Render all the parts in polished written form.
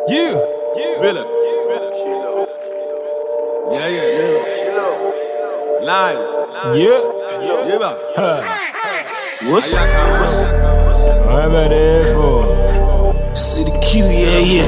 Villa. Yeah. Live. What's I'm at it for City Q, yeah.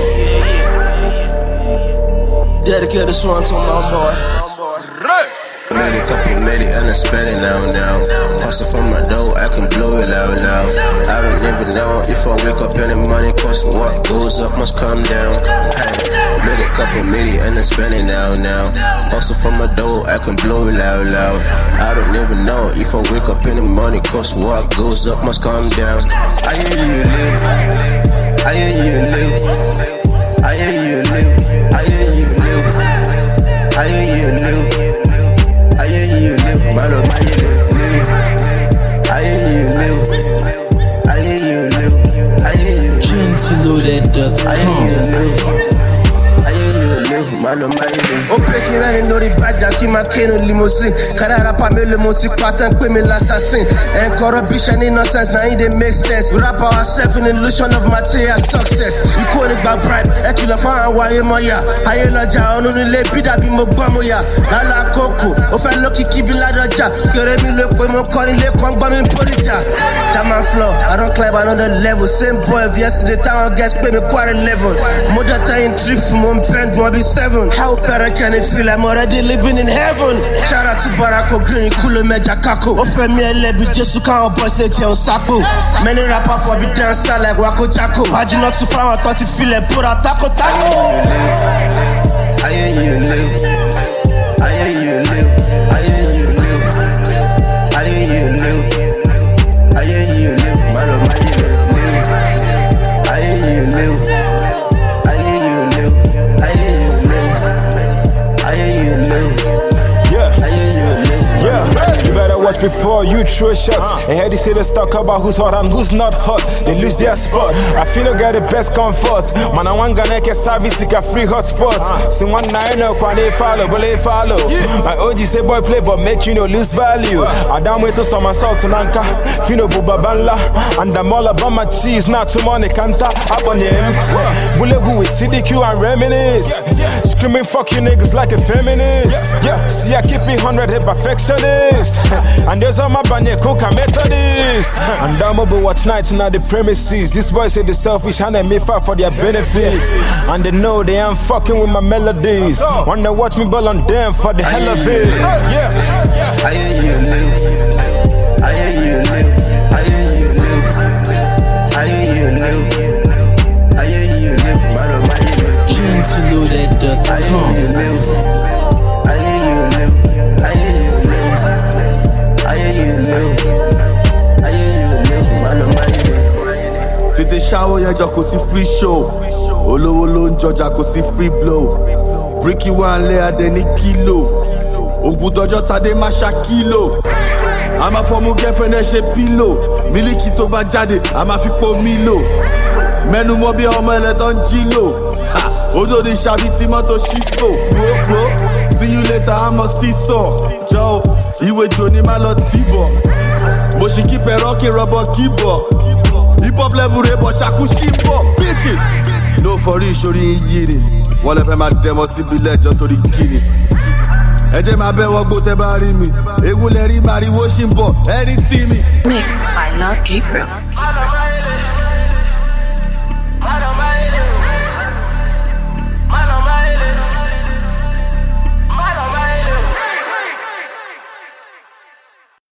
Dedicate this one to my boy. Made it, and I spend it now. Hustle from my dough, I can blow it loud. I don't even know if I wake up and the money costs. What goes up must come down. Hey, made a couple million and I spend it now. Hustle from my dough, I can blow it loud. I don't even know if I wake up and the money costs. What goes up must come down. I hear you live. I hear you live. I hear you live. I hear you live. I hear you live. I hear you live, my love, I hear you live. I hear you live. I hear you live. I hear you live. Gentleloaded.com. I hear you live. I hear you live, my love, I hear you live. On peut qu'il règne dans les bacs qui m'a créé une limousine. Carrera pas me le monti patin, que me l'assassin. And corruption in nonsense, now it didn't make sense. We wrap ourselves in the illusion of material success. You call it by bribe, et tu la fais en waye moya. Aye la ja, on nous les pida bi mo moya. La la coco, on fait lucky qui bi la doja. Kere mi le point mon corps, il est quoi m'bam polita. Jaman flow, I don't climb another level. Same boy of yesterday, time I guess pay me quarter level. Mother time trip from one pen, one be 7. How better can it feel? I'm already living in heaven. Shout out to Barako Green, Kule Meja Kako. Offer me a lebi, just to count boys, they tell Sapo. Many rappers for be dancer like Wako Chaco. How'd you not to find out to feel it? Put out taco. I hear you live. I hear you live. I hear you live. I hear you live. I hear you live. My love, I hear you live. I hear you live. I hear you live. I hear you live. I hear you live. I hear you live. You better watch before you throw shots. And hear these haters talk about who's hot and who's not hot. They lose their spot. I feel I get the best comfort. Man, I want to get service, a free hotspot. See one nine up when they follow, but they follow. My OG say boy play, but make you no lose value. I down with to some salt and anka. Fino bubabanla. And I'm all about my cheese, not too money kanta. Up on him. Bulegu with CDQ and reminisce. Screaming fuck you niggas like a feminist. See I keep it 100 hit perfectionist. And there's all my banya cook and methodist. And I'm over watch nights in all the premises. These boys say the selfish and they me fight for their benefit. And they know they ain't fucking with my melodies. When they watch me ball on them for the hell of it. I hear you live. I hear you live. I hear you live. I hear you live. I hear you live. My love, I hear you live. Gentleloaded.com. I hear you live. I hear you live. I hear you live. I hear you live. I hear you live. My love, I hear you live. Tètè ṣáwó yẹn jọ kò sí free show. Olówó ló ń jọjà kò sí free blow. Bricky wà ń lé adé ní kílò. Ògùn dọjọ́ tadé má ṣá kílò. A máa fọmú gẹ́fẹ́ náà ṣe pílò. Mílíkì tó bá jáde, a máa fi po mílò. Mẹ́nu mọ́ bí ọmọ ẹlẹ́ tó ń jí lò. Odò ní ṣàbí tí mọ́tò ṣíṣkò. Gbogbo, see you later, àmọ́ sísọ. Jọ ìwé jò ní má lọ tìbọ̀. Mo ṣì kí pẹ̀rọ kí rọ̀bọ̀ kíbọ̀. Hip hop level rẹ̀ bọ̀ ṣàkú ṣíbọ̀. Bitches! No for ìṣòrí yìí ni. Wọ́n lè fẹ́ máa dẹmọ síbi lẹ́jọ́ torí kíni. Ẹ jẹ́ máa bẹ́ wọ́gbó tẹ́ bá rí mi. Ewu lẹ rí màrìwó ṣì ń bọ̀, ẹ rí sí mi. Mixed by Lord Gabriels.